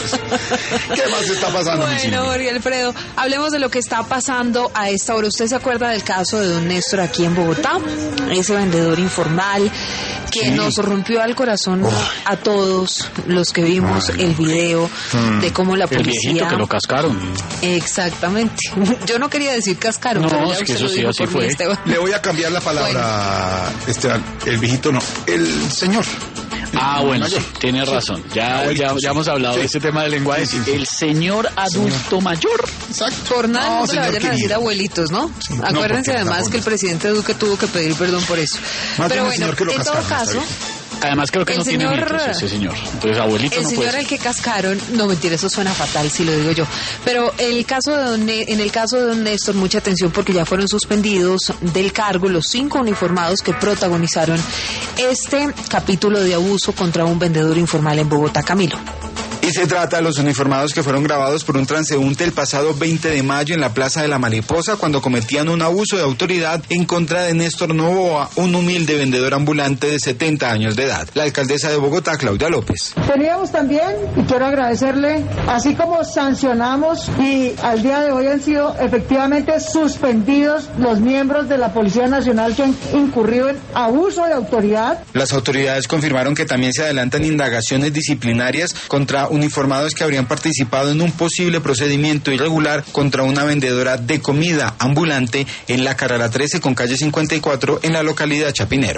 ¿Qué más está pasando? Bueno, Jorge Alfredo, hablemos de lo que está pasando a esta hora. ¿Usted se acuerda del caso de don Néstor aquí en Bogotá? Ese vendedor informal que nos rompió al corazón a todos los que vimos el video de cómo la policía... El viejito que lo cascaron. Exactamente. Yo no quería decir cascaron, pero ya es que usted eso lo sí, dijo así por fue. mí, Esteban. Le voy a cambiar la palabra, Esteban. El viejito no, el señor. Bueno, sí, tiene razón. Ya hemos hablado de ese tema del lenguaje. El señor adulto mayor. Exacto. Por nada no se le señor vayan a decir querido. abuelitos, ¿no? Sí, Acuérdense porque además que el presidente Duque tuvo que pedir perdón por eso. Más Pero bien el bueno, señor que lo en todo cascaron, caso... Además creo que El no tiene señor- nietos ese señor. Entonces abuelito El no señor puede al que cascaron, no mentira, eso suena fatal si lo digo yo, pero el caso de en el caso de don Néstor, mucha atención porque ya fueron suspendidos del cargo los 5 uniformados que protagonizaron este capítulo de abuso contra un vendedor informal en Bogotá. Camilo. Y se trata de los uniformados que fueron grabados por un transeúnte el pasado 20 de mayo en la Plaza de la Mariposa cuando cometían un abuso de autoridad en contra de Néstor Novoa, un humilde vendedor ambulante de 70 años de edad. La alcaldesa de Bogotá, Claudia López. Teníamos también, y quiero agradecerle, así como sancionamos y al día de hoy han sido efectivamente suspendidos los miembros de la Policía Nacional que han incurrido en abuso de autoridad. Las autoridades confirmaron que también se adelantan indagaciones disciplinarias contra uniformados que habrían participado en un posible procedimiento irregular contra una vendedora de comida ambulante en la carrera 13 con calle 54 en la localidad Chapinero.